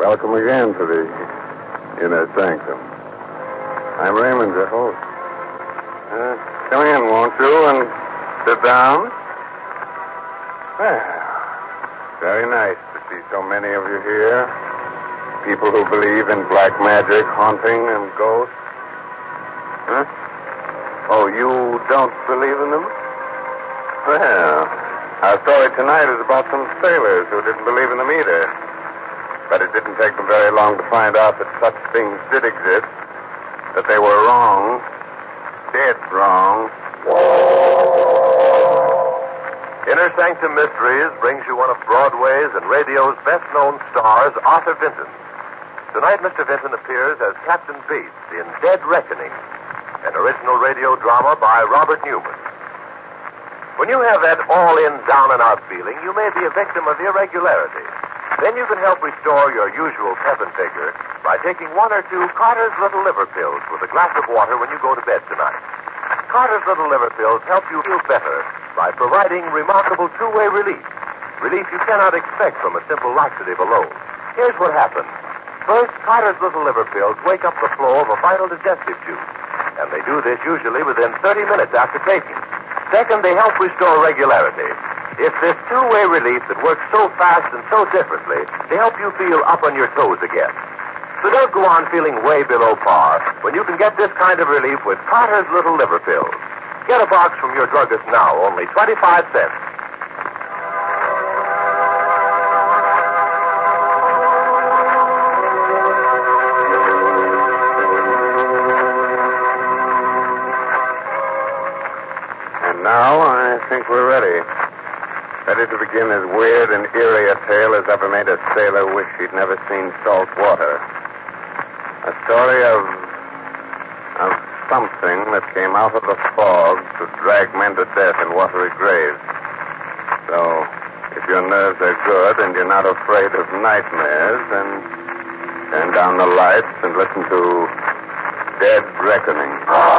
Welcome again to the inner sanctum. I'm Raymond, your host. Come in, won't you, and sit down? Well, very nice to see so many of you here. People who believe in black magic, haunting, and ghosts. Huh? Oh, you don't believe in them? Well, our story tonight is about some sailors who didn't believe in them either. But it didn't take them very long to find out that such things did exist, that they were wrong, dead wrong. Inner Sanctum Mysteries brings you one of Broadway's and radio's best-known stars, Arthur Vinton. Tonight, Mr. Vinton appears as Captain Bates in Dead Reckoning, an original radio drama by Robert Newman. When you have that all-in, down-and-out feeling, you may be a victim of irregularity. Then you can help restore your usual pep and vigor by taking one or two Carter's Little Liver Pills with a glass of water when you go to bed tonight. Carter's Little Liver Pills help you feel better by providing remarkable two-way relief. Relief you cannot expect from a simple laxative alone. Here's what happens. First, Carter's Little Liver Pills wake up the flow of a vital digestive juice, and they do this usually within 30 minutes after taking. Second, they help restore regularity. It's this two-way relief that works so fast and so differently to help you feel up on your toes again. So don't go on feeling way below par when you can get this kind of relief with Carter's Little Liver Pills. Get a box from your druggist now, only 25 cents. And now I think we're ready. Ready to begin as weird and eerie a tale as ever made a sailor wish he'd never seen salt water. A story of something that came out of the fog to drag men to death in watery graves. So, if your nerves are good and you're not afraid of nightmares, then turn down the lights and listen to Dead Reckoning.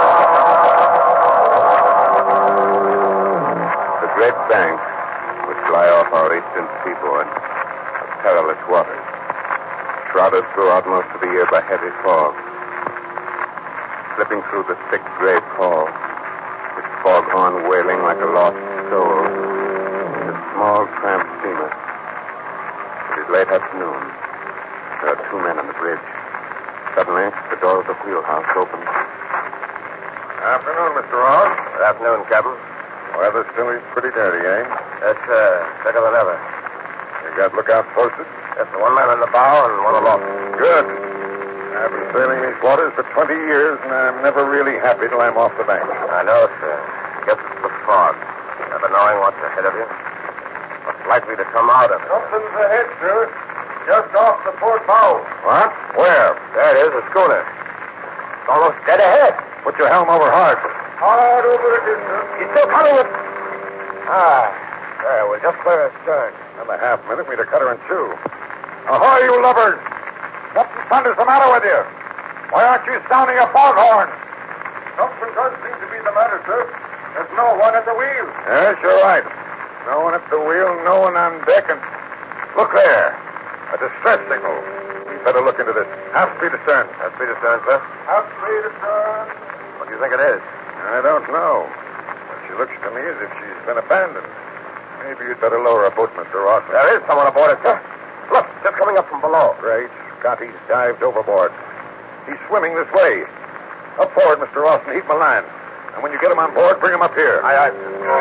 The great banks which lie off our eastern seaboard are perilous waters, shrouded throughout most of the year by heavy fog. Slipping through the thick gray pall, which fog on wailing like a lost soul, is a small tramp steamer. It is late afternoon. There are two men on the bridge. Suddenly, the door of the wheelhouse opens. Afternoon, Mr. Ross. Good afternoon, Captain. Weather still is pretty dirty, eh? That's better than ever. You got lookouts posted? Just one man in the bow and one aloft. Good. I've been sailing these waters for 20 years, and I'm never really happy till I'm off the bank. I know, sir. Guess it's the fog. Never knowing what's ahead of you. What's likely to come out of it. Something's ahead, sir. Just off the port bow. What? Where? There it is, a schooner. It's almost dead ahead. Put your helm over hard. Hard over the distance. He's still coming with... There, we're just clear astern. Another half minute, we'd have cut her in two. Ahoy, you lubbers! What in thunder's the matter with you? Why aren't you sounding a foghorn? Something does seem to be the matter, sir. There's no one at the wheel. Yes, you're right. No one at the wheel, no one on deck, and... Look there. A distress signal. We'd better look into this. Half speed astern. Half speed astern, sir. Half speed astern. What do you think it is? I don't know. But she looks to me as if she's been abandoned. Maybe you'd better lower a boat, Mr. Ross. There is someone aboard it, sir. Look, just coming up from below. Great Scott, he's dived overboard. He's swimming this way. Up forward, Mr. Ross, and heat my line. And when you get him on board, bring him up here. Aye, aye.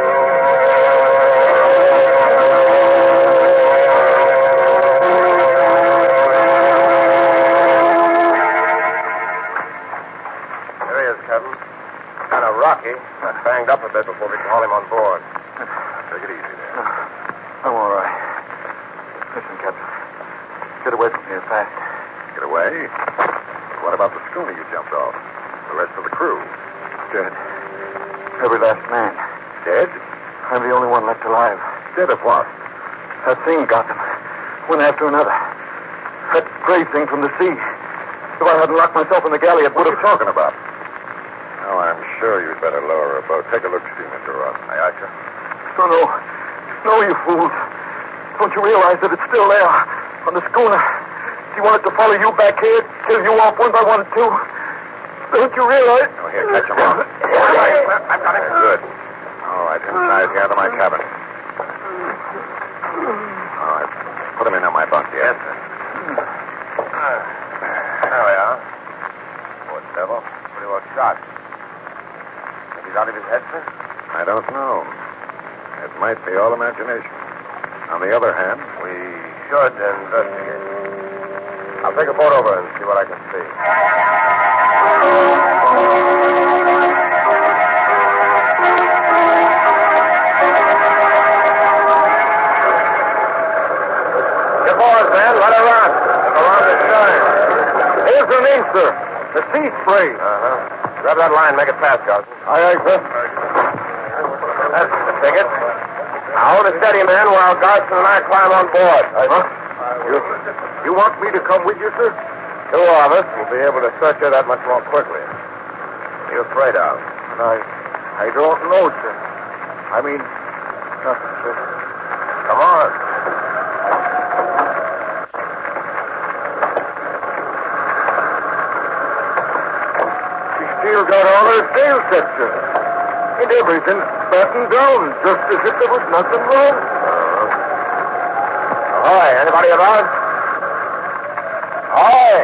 There he is, Captain. Kind of rocky. Got banged up a bit before we can haul him on board. Take it easy there. I'm all right. Listen, Captain. Get away from here fast. Get away? What about the schooner you jumped off? The rest of the crew? Dead. Every last man. Dead? I'm the only one left alive. Dead of what? That thing got them. One after another. That gray thing from the sea. If I hadn't locked myself in the galley, it would What are have... you talking about? Oh, I'm sure you'd better lower a boat. Take a look-see, Mr. Ross. Aye, aye, sir. No. No, you fools. Don't you realize that it's still there on the schooner? she wanted to follow you back here, kill you off one by one, too. Don't you realize? Oh, here, catch him off. All right, I've got him. Good. All right, inside here to my cabin. All right, put him in on my bunk here. Yes, sir. There we are. Poor devil. Pretty well shot. Think he's out of his head, sir? I don't know. It might be all imagination. On the other hand, We should investigate. I'll take a boat over and see what I can see. Get board, man. Let her run. Around the stern. Here's her name, sir. The Sea Spray. Grab that line. Make it fast, Carson. Aye, sir. That's the ticket. Now hold it steady, man, while Garson and I climb on board. You want me to come with you, sir? Two of us will be able to search her that much more quickly. What are you afraid of? I don't know, sir. I mean, nothing, sir. Come on. She's still got all her sails set, sir. And everything's battened down, just as if there was nothing wrong. Ahoy, anybody about? Ahoy!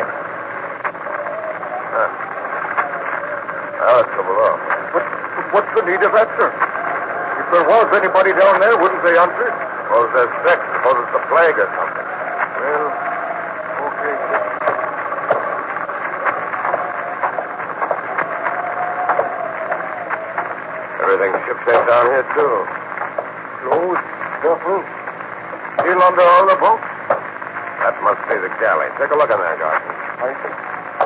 Now let's go below. What's the need of that, sir? If there was anybody down there, wouldn't they answer? Suppose they're sick. Suppose it's the plague or something. Well, okay, sir. Everything's shipshape down here, too. Clothes, duffel, still under all the boats. That must be the galley. Take a look in there, Garson. I see.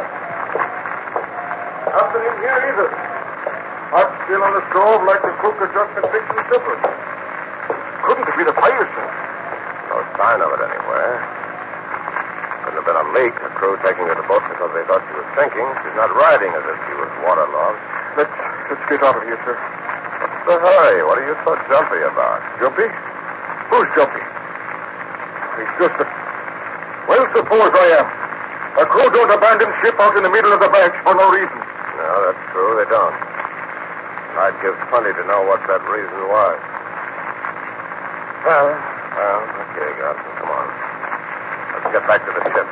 Nothing in here either. Hot still on the stove like the cook had just been fixing supper. Couldn't it be the fire, sir? No sign of it anywhere. Couldn't have been a leak. A crew taking her to the boat because they thought she was sinking. She's not riding as if she was waterlogged. Let's get out of here, sir. What's the hurry? What are you so jumpy about? Jumpy? Who's jumpy? It's just that... Well, suppose I am. A crew don't abandon ship out in the middle of the bank for no reason. No, that's true. They don't. I'd give plenty to know what that reason was. Well, okay, Garson, come on. Let's get back to the ship.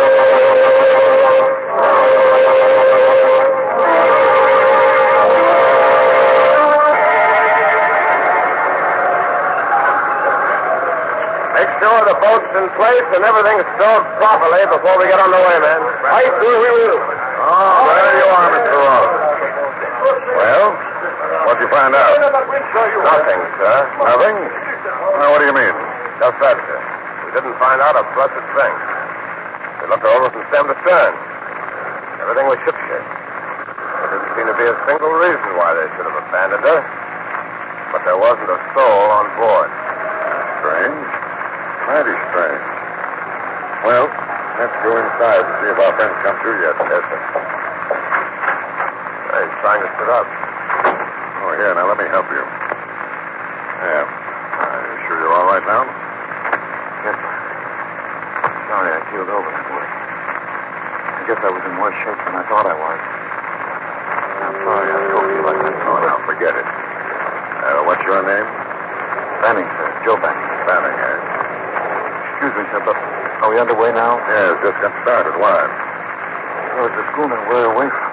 Make sure the boat's in place and everything's stowed properly before we get underway, man. Right, sir, we will. Oh, there you are, Mr. Ross. Well, what'd you find out? Nothing, sir. Nothing? Now, what do you mean? Just that, sir. We didn't find out a blessed thing. We looked over from stem to stern. Everything was shipshape. There didn't seem to be a single reason why they should have abandoned her. But there wasn't a soul on board. Strange. Mighty strange. Well, let's go inside and see if our friends come through yet. Yes, sir. He's trying to sit up. Oh, here, now let me help you. Yeah. Are you sure you're all right now? Yes, sir. Sorry I keeled over that way. I guess I was in worse shape than I thought I was. I'm sorry I spoke to you like that. Oh, now, forget it. What's your name? Banning, sir. Joe Banning. Banning, eh? Excuse me, sir, but are we underway now? Yes, just got started. Why? Well, it's the schooner we're away from.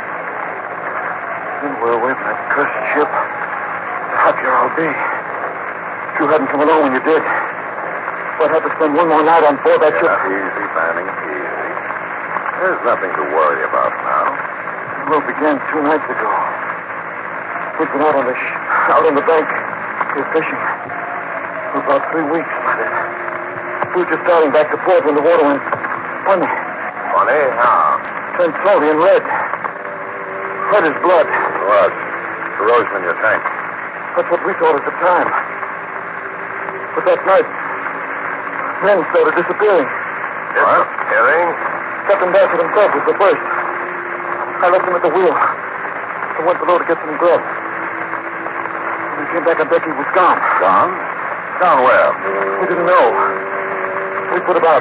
Then we're away from that cursed ship. The happier I'll be. If you hadn't come along when you did, I'd have to spend one more night on board that ship. Easy, Banning, easy. There's nothing to worry about now. The war began 2 nights ago. We've been out on the bank, here fishing, for about 3 weeks by then. We were just starting back to port when the water went funny. Funny? How? Turned salty and red. Red as blood. What? Corrosion in your tank. That's what we thought at the time. But that night, men started disappearing. Disappearing? Captain Bassett himself was the first. I left him at the wheel. I went below to get some grub. When I came back on deck, he was gone. Gone? Gone where? We didn't know. We put about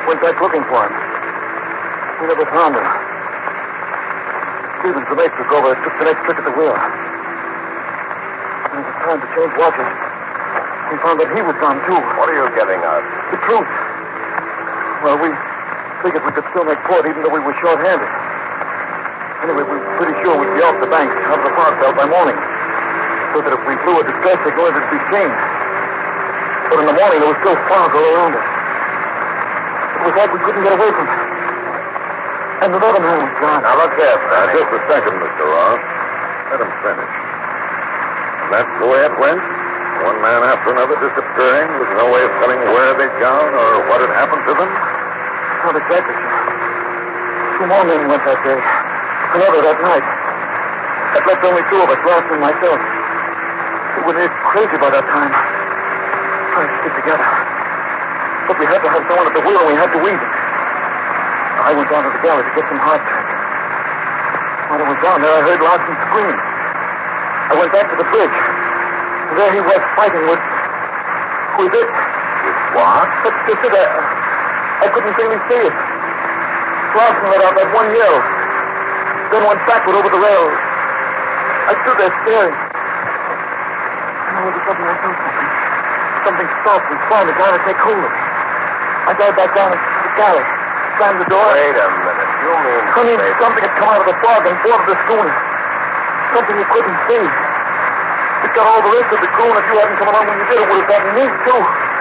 Went back looking for him. We never found him. Stevens, the mate, took over and took the next trick at the wheel. When it was time to change watches, we found that he was gone, too. What are you getting at? The truth. Well, we figured we could still make port even though we were short-handed. Anyway, we were pretty sure we'd be off the bank out of the fog belt by morning, so that if we blew a distress signal, it'd be seen. But in the morning, there was still fog all around us. It was like we couldn't get away from it. And another man was gone. Now, look here, Fanny. Just a second, Mr. Ross. Let him finish. And that's the way it went? One man after another disappearing with no way of telling where they'd gone or what had happened to them? Not exactly, sir. 2 more men went that day. Another that night. That left only 2 of us, Ross and myself. We were near crazy by that time. Trying to stick together. But we had to have someone at the wheel and we had to weed. I went down to the galley to get some hardtack. While I was down there, I heard Larson scream. I went back to the bridge. And there he was fighting with it. With what? But just it, I couldn't really see it. Larson let out that one yell. Then went backward over the rail. I stood there staring. And all of a sudden I felt something. Something soft and slimy trying to take hold of me. I dived back down into the galley. Slammed the door. Wait a minute. You mean... I mean, something had come out of the fog and boarded the schooner. Something you couldn't see. It got all the rest of the crew, and if you hadn't come along when you did, it would have gotten me, too.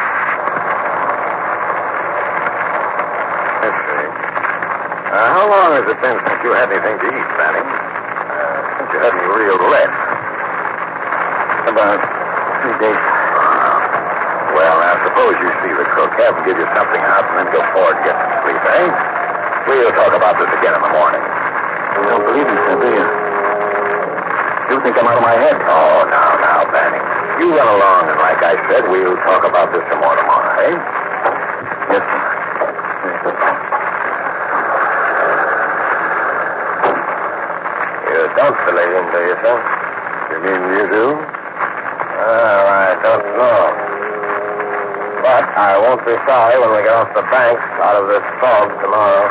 Let's see. How long has it been since you had anything to eat, Fanny? Since you had any real rest? About 3 days. Well, now, suppose you see the cook. Have him give you something hot and then go forward and get some sleep, eh? We'll talk about this again in the morning. You don't believe me, sir, do you? You think I'm out of my head? Oh, now, Fanny. You run along, and like I said, we'll talk about this some more tomorrow, eh? Yes, sir. You don't believe him, do you, sir? You mean you do? Well, I don't know. But I won't be sorry when we get off the bank out of this fog tomorrow.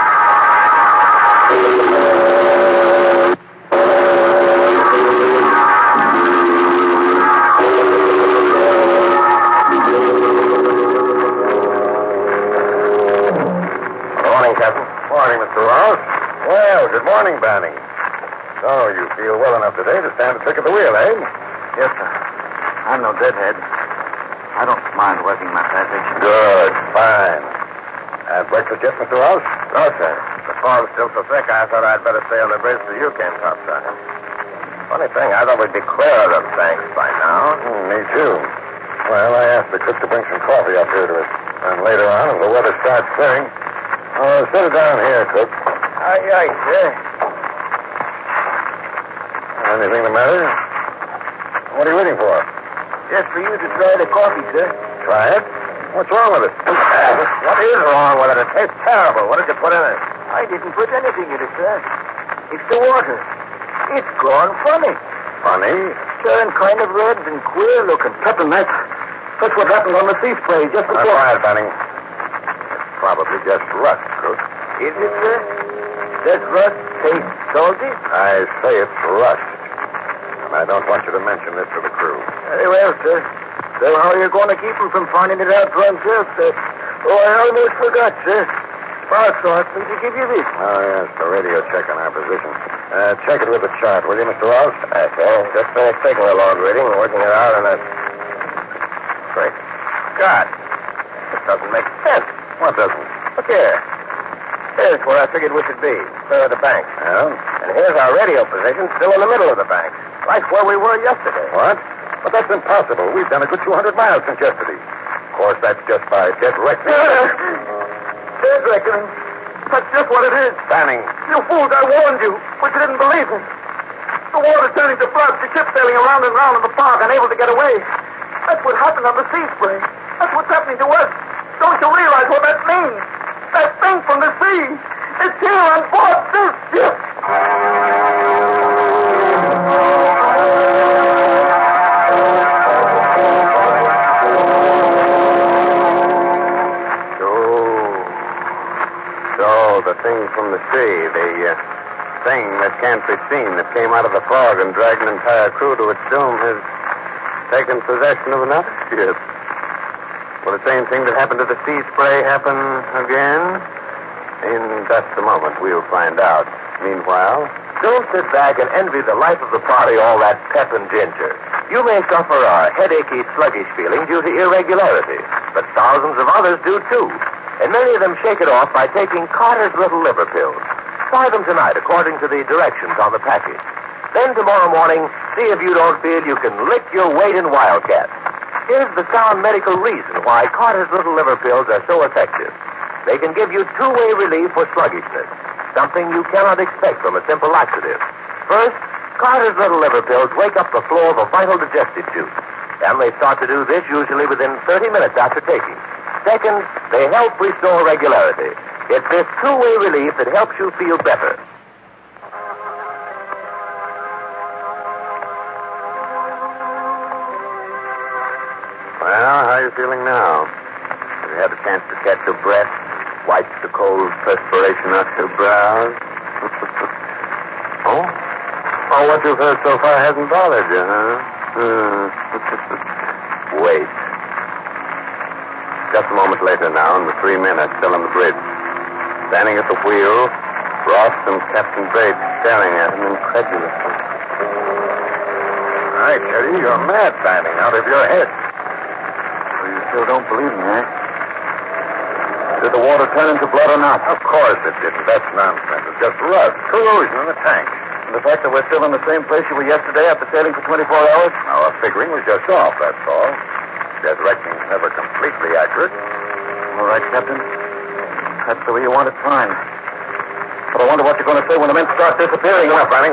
Good morning, Captain. Morning, Mr. Ross. Well, good morning, Banning. So, you feel well enough today to stand a trick at the wheel, eh? Yes, sir. I'm no deadhead. I don't mind working my passage. Good, fine. Had breakfast yet, Mr. Ross? No, sir. The fog's still so thick, I thought I'd better stay on the bridge till you came topside. Funny thing, I thought we'd be clear of the banks by now. Me too. Well, I asked the cook to bring some coffee up here to us. And later on, as the weather starts clearing... Oh, set it down here, cook. Aye, sir. Anything the matter? What are you waiting for? Just for you to try the coffee, sir. Try it? What's wrong with it? What is wrong with it? It tastes terrible. What did you put in it? I didn't put anything in it, sir. It's the water. It's gone funny. Funny? Turned kind of red and queer looking. Captain, that's what happened on the sea spray just before. Quiet, Banning. It's probably just rust, cook. Is it, sir? Does rust taste salty? I say it's rust. And I don't want you to mention this to the crew. Very well, sir. So how are you going to keep him from finding it out for himself, sir? Oh, I almost forgot, sir. Boss asked me to give you this. Oh, yes, the radio check on our position. Check it with the chart, will you, Mr. Ross? Okay. Just finished taking a log reading and working it out, and that's... Great God. This doesn't make sense. What doesn't? Look here. Here's where I figured we should be. Clear of the bank. Yeah? And here's our radio position, still in the middle of the bank. Right where we were yesterday. What? But that's impossible. We've done a good 200 miles since yesterday. Of course, that's just by dead reckoning. Dead reckoning. That's just what it is. Banning. You fools, I warned you, but you didn't believe me. The water's turning to blood, the ship sailing around and round in the fog, unable to get away. That's what happened on the sea spray. That's what's happening to us. Don't you realize what that means? That thing from the sea. It's here on board this ship. thing from the sea, the thing that can't be seen that came out of the fog and dragged an entire crew to its doom has taken possession of another ship. Will the same thing that happened to the Sea Spray happen again? In just a moment, we'll find out. Meanwhile, don't sit back and envy the life of the party all that pep and ginger. You may suffer a headachy, sluggish feeling due to irregularity, but thousands of others do too. And many of them shake it off by taking Carter's Little Liver Pills. Try them tonight according to the directions on the package. Then tomorrow morning, see if you don't feel you can lick your weight in Wildcat. Here's the sound medical reason why Carter's Little Liver Pills are so effective. They can give you two-way relief for sluggishness, something you cannot expect from a simple laxative. First, Carter's Little Liver Pills wake up the flow of a vital digestive juice, and they start to do this usually within 30 minutes after taking. Second, they help restore regularity. It's this two-way relief that helps you feel better. Well, how are you feeling now? Have you had a chance to catch your breath? Wipe the cold perspiration off your brows? Oh? Oh, what you've heard so far hasn't bothered you, huh? Wait. Just a moment later now, and the three men are still on the bridge. Standing at the wheel, Ross and Captain Bates staring at him incredulously. All right, Teddy, you're mad standing out of your head. So you still don't believe me, eh? Did the water turn into blood or not? Of course it didn't. That's nonsense. It's just rust, corrosion in the tank. And the fact that we're still in the same place you were yesterday after sailing for 24 hours? Our figuring was just off, that's all. Dead reckoning's never completely accurate. All right, Captain. That's the way you want it, fine. But I wonder what you're going to say when the men start disappearing. Enough, Manning.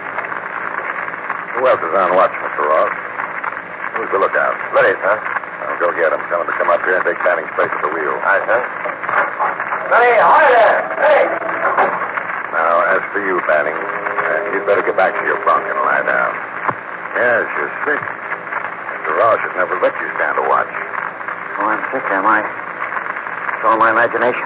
Who else is on watch, Mr. Ross? Who's the lookout? Ready, sir. I'll go get him. Tell him to come up here and take Manning's place at the wheel. Aye, sir. Ready, ahoy there! Hey! Now, as for you, Manning, you'd better get back to your bunk and lie down. Yes, you're sick. Mr. Ross should never let you stand a watch. Oh, I'm sick, am I? It's all my imagination.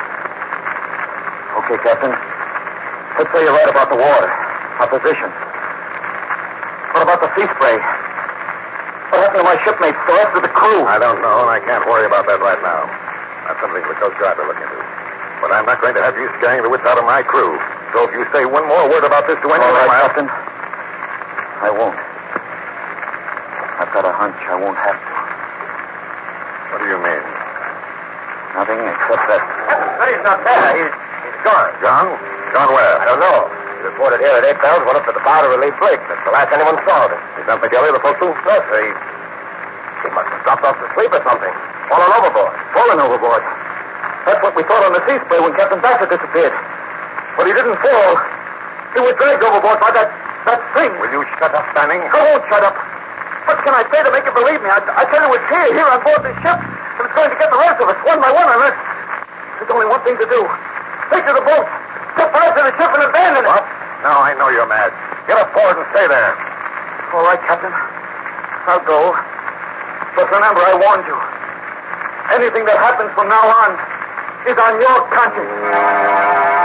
Okay, Captain. Let's say you're right about the water. Our position. What about the sea spray? What happened to my shipmates, the rest of the crew? I don't know, and I can't worry about that right now. That's something for the Coast Guard to look into. But I'm not going to have you scaring the wits out of my crew. So if you say one more word about this to anyone... All right, Captain. I won't. I've got a hunch I won't have to. What do you mean? Nothing except that... Ready's not there. He's gone. Gone? Gone where? I don't know. He reported here at 8 bells, went up to the bow to relieve Blake. That's the last anyone saw of him. Is that McGilly, the postal? No, sir. He must have dropped off to sleep or something. Fallen overboard. Fallen overboard. That's what we thought on the sea spray when Captain Bassett disappeared. But he didn't fall. He was dragged overboard by that thing. Will you shut up, Manning? I won't shut up. What can I say to make you believe me? I tell you it's here on board this ship. And it's going to get the rest of us, one by one, unless... There's only one thing to do. Take to the boat. Step right to the ship and abandon it. What? No, I know you're mad. Get up forward and stay there. All right, Captain. I'll go. But remember, I warned you. Anything that happens from now on is on your conscience.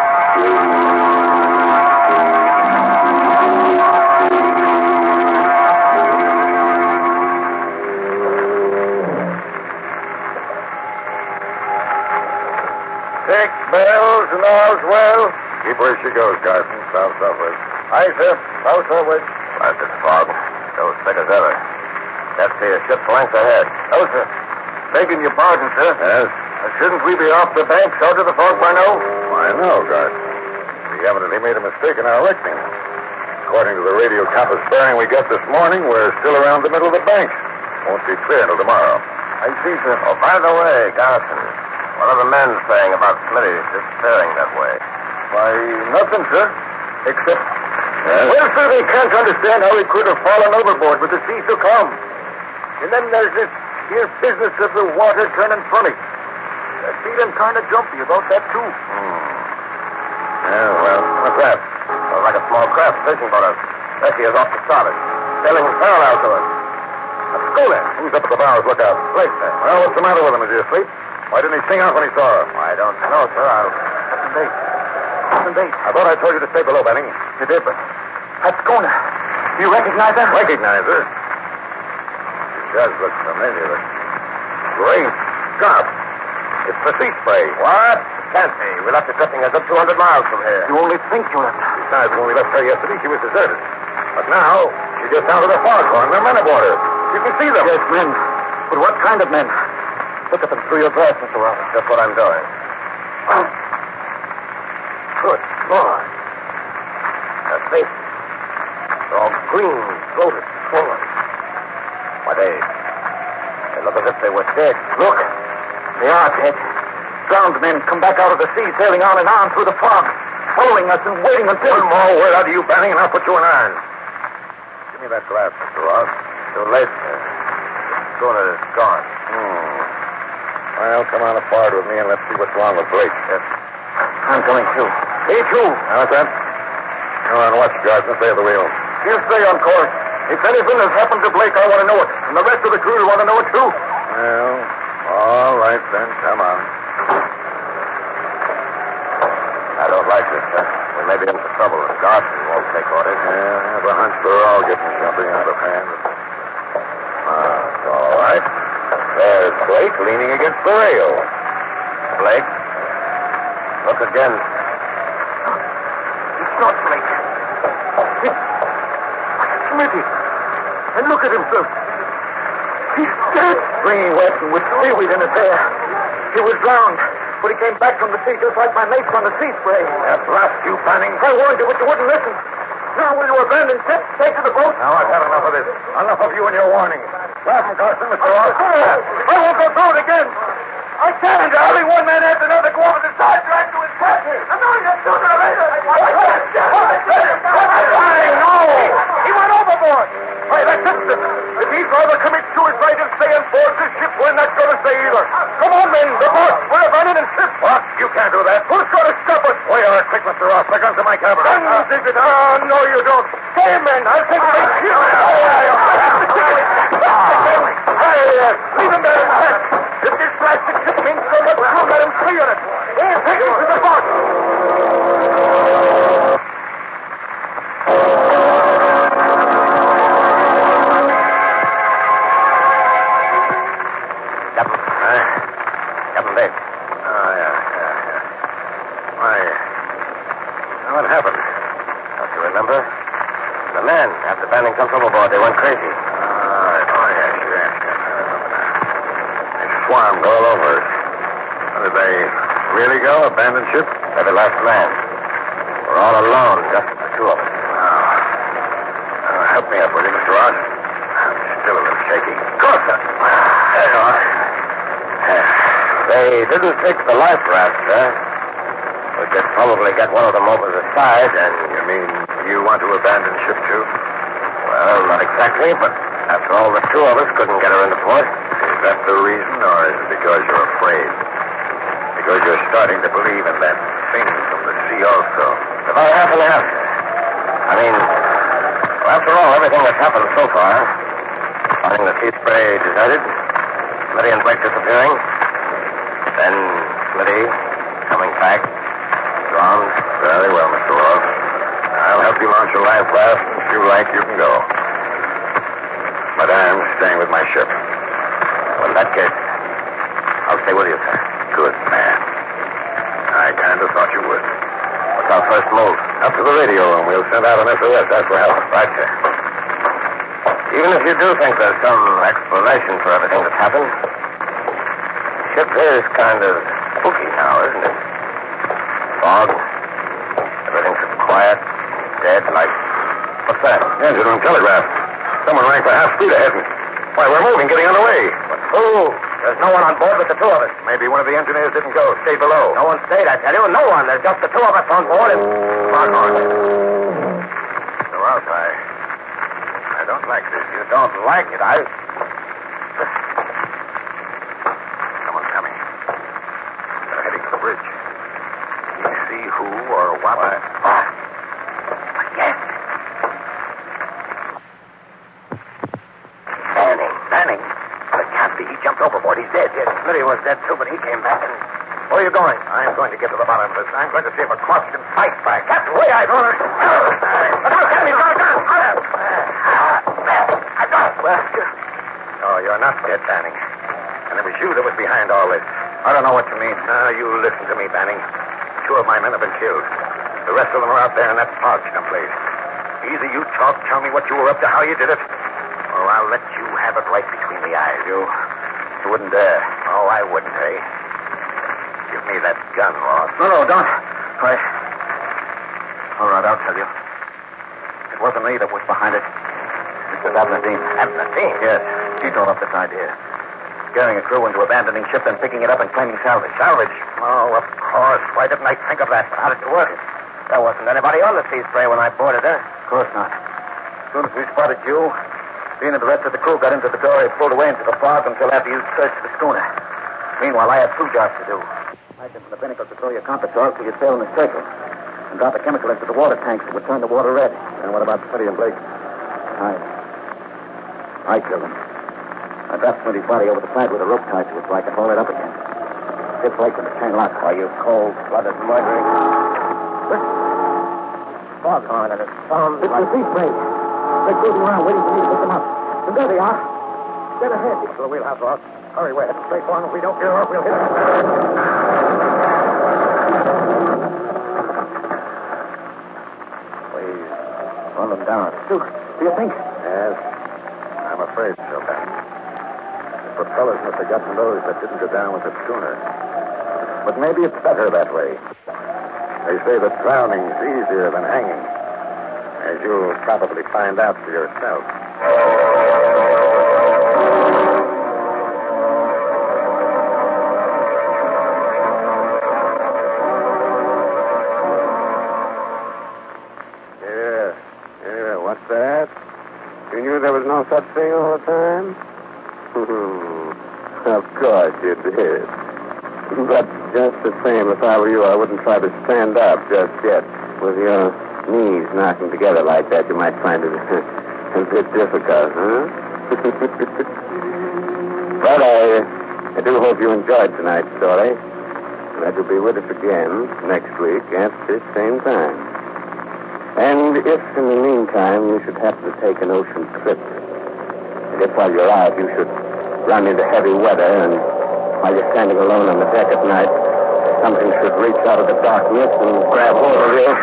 Six bells and all's well. Keep where she goes, Carson. South-southwest. Aye, sir. South-southwest. Blasted fog. So thick as ever. Can't see a ship's length ahead. Oh, sir. Begging your pardon, sir. Yes? Shouldn't we be off the bank out of the fog by now? I know, Carson. We evidently made a mistake in our reckoning. According to the radio compass bearing we got this morning, we're still around the middle of the bank. Won't be clear until tomorrow. I see, sir. Oh, by the way, Carson, what are the men saying about Smitty disappearing that way? Why, nothing, sir. Except... Yes? Well, sir, they can't understand how he could have fallen overboard with the sea so calm. And then there's this here business of the water turning funny. They're feeling kind of jumpy about that, too. Yeah, well, what's that? Sounds like a small craft fishing boat. Becky is off the starboard, sailing parallel to us. A schooner. Who's up at the bows? Look out. Blake, sir. Well, what's the matter with him? Is he asleep? Why didn't he sing out when he saw her? I don't know, sir. I'll Carson Bates. I thought I told you to stay below, Benning. You did, but that's Schooner. Do you recognize her? Recognize her? She does look familiar. Great Scott. It's the sea spray. What? Can't be. We left it drifting a good 200 miles from here. You only think you left her. Besides, when we left her yesterday, she was deserted. But now, she gets down to the foghorn. There are men aboard her. You can see them. Yes, men. But what kind of men? Look at them through your glass, Mr. Roberts. Just what I'm doing. Good Lord. Their faces. They're all green, bloated, swollen. Why, they look as if they were dead. Look. They are dead. Drowned men come back out of the sea, sailing on and on through the fog, following us and waiting until... One more word out of you, Benning, and I'll put you in irons. Give me that glass, Mr. Ross. Too late, sir. The schooner is gone. Well, come on aboard with me and let's see what's wrong with Blake. Yes. I'm coming, too. Me, too. Now, what's that? Come on, watch, guards, and stay at the wheel. You stay on course. If anything has happened to Blake, I want to know it. And the rest of the crew will want to know it, too. Well, all right, then. Come on. I don't like this, sir. We may be in for trouble. Garson won't take orders. Yeah, I have a hunch we're all getting jumpy out of hand. All right. There's Blake leaning against the rail. Blake? Look again. It's not Blake. It's Smithy. And look at him, sir. He's dead. Springy wet and with seaweed in his hair. He was drowned, but he came back from the sea just like my mates on the sea spray. That last you, Banning. I warned you, but you wouldn't listen. Now will you abandon ship, take to the boat? Now, I've had enough of this. Enough of you and your warning. Grab him, Carson, Mr. Ross. I won't go through it again. I can't. Only one man after another go over the side track to his captain. I'm going to sooner or later. I know. He went overboard. Why, that's it. If he's rather commit suicide and stay on board this ship, we're not going to stay either. Come on, men. The boat. We're abandoning ship. What? You can't do that. Who's going to stop us? We are quick, Mr. Ross. The guns in my cabin. Guns, is it? Oh, no, you don't. Stay, men. I'll take the here. Leave him there in the hatch. If this blasted ship means so much, we'll let him free on it. We'll take him to the boat. Captain Bates. Oh, yeah. Why, what happened? Don't you remember? The men, after Banning jumped overboard, they went crazy. Oh, yeah, sure. I remember that. They swarmed all over us. How did they really go? Abandon ship? Every last man. We're all alone, just the two of us. Help me up, will you, Mr. Ross? I'm still a little shaky. Of course, sir. There you are. They didn't take the life raft, sir. We could probably get one of them over the side and... You mean you want to abandon ship, too? Well, not exactly, but after all, the two of us couldn't get her into port. Is that the reason, or is it because you're afraid? Because you're starting to believe in that thing from the sea also? It's about half and half, sir. I mean, well, after all, everything that's happened so far, finding the sea spray deserted, Smitty and Blake disappearing, then Smitty coming back, drowned. Very well, Mr. Ross. I'll help you launch a life raft, and if you like, you can go. But I'm staying with my ship. Well, in that case, I'll stay with you, sir. Good man. I kind of thought you would. What's our first move? Up to the radio, and we'll send out an SOS. Ask for help. Right, sir. Even if you do think there's some explanation for everything that's happened, the ship is kind of spooky now, isn't it? Fog. Everything's so quiet, dead, like... What's that? Engine room telegraph. Someone rang for half speed ahead. Why, we're moving, getting underway. But who? There's no one on board but the two of us. Maybe one of the engineers didn't go. Stayed below. No one stayed, I tell you. No one. There's just the two of us on board and... Foghorn. So, Ralph, I don't like this. You don't like it, I... Someone's coming. They're heading for the bridge. Can you see who or what? Yes. Banning. But can't be. He jumped overboard. He's dead. Yes, Smitty was dead, too, but he came back and... Where are you going? I'm going going to get to the bottom of this. I'm going to see if a corpse can fight back. Captain, wait, I don't... Look out, Captain, he's got a gun. I got it. Well, oh, you're not dead, Banning. And it was you that was behind all this. I don't know what you mean. Now, you listen to me, Banning. 2 of my men have been killed. The rest of them are out there in that fog someplace. Either you talk, tell me what you were up to, how you did it, or I'll let you have it right between the eyes. You wouldn't dare. Oh, I wouldn't, eh? Give me that gun, Ross. No, don't. All right, I'll tell you. It wasn't me that was behind it. It was Abner Dean. Abner Dean? Yes. He thought up this idea. Scaring a crew into abandoning ship and picking it up and claiming salvage. Salvage? Oh, of course. Why didn't I think of that? How did it work? There wasn't anybody on the sea spray when I boarded her. Of course not. As soon as we spotted you, Dean and the rest of the crew got into the dory and pulled away into the fog until after you searched the schooner. Meanwhile, I had 2 jobs to do. Hike into the binnacle to throw your compass off till you sail in a circle. And drop a chemical into the water tanks that would turn the water red. And what about Smitty and Blake? I killed him. I dropped Smitty's body over the side with a rope tied to it so I could haul it up again. Stiff Blake with the chain lock. Are you cold-blooded murdering? Fog on and it's found. It's the sea spray. They're cruising around waiting for me to pick them up. So there they are. Get ahead. To the wheelhouse, Ross. Hurry, we're heading straight for them. If we don't get her up, we'll hit her. Please, run them down. Do you think? Yes. I'm afraid so, Ben. The propellers must have gotten those that didn't go down with the schooner. But maybe it's better that way. They say that drowning's easier than hanging, as you'll probably find out for yourself. Yeah, what's that? You knew there was no such thing all the time? Of course you did. But just the same, if I were you, I wouldn't try to stand up just yet. With your knees knocking together like that, you might find it a bit difficult, huh? But I do hope you enjoyed tonight's story. Glad you'll be with us again next week at this same time. And if, in the meantime, you should happen to take an ocean trip, I guess while you're out, you should run into heavy weather, and while you're standing alone on the deck at night, something should reach out of the darkness and grab hold of you.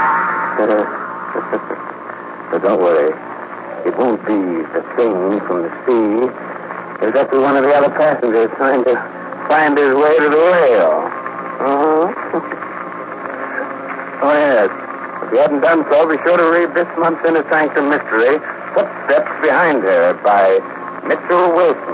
But don't worry. It won't be the thing from the sea. It'll just be one of the other passengers trying to find his way to the rail. Oh, yes. If you hadn't done so, be sure to read this month's Inner Sanctum Mystery, Footsteps Behind Her, by Mitchell Wilson.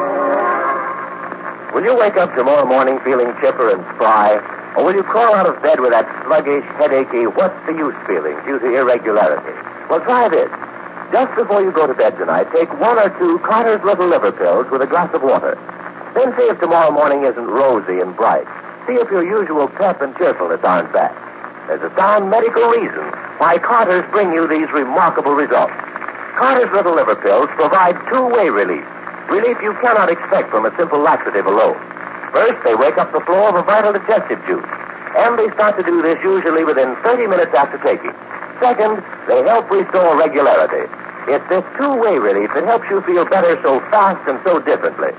Will you wake up tomorrow morning feeling chipper and spry? Or will you crawl out of bed with that sluggish, headachy, what's the use feeling due to irregularity? Well, try this. Just before you go to bed tonight, take 1 or 2 Carter's Little Liver Pills with a glass of water. Then see if tomorrow morning isn't rosy and bright. See if your usual pep and cheerfulness aren't back. There's a sound medical reason why Carter's bring you these remarkable results. Carter's Little Liver Pills provide 2-way relief. Relief you cannot expect from a simple laxative alone. First, they wake up the flow of a vital digestive juice. And they start to do this usually within 30 minutes after taking. Second, they help restore regularity. It's this 2-way relief that helps you feel better so fast and so differently.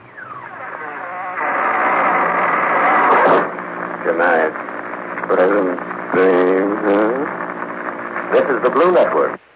Good night. Pleasant dreams, huh? This is the Blue Network.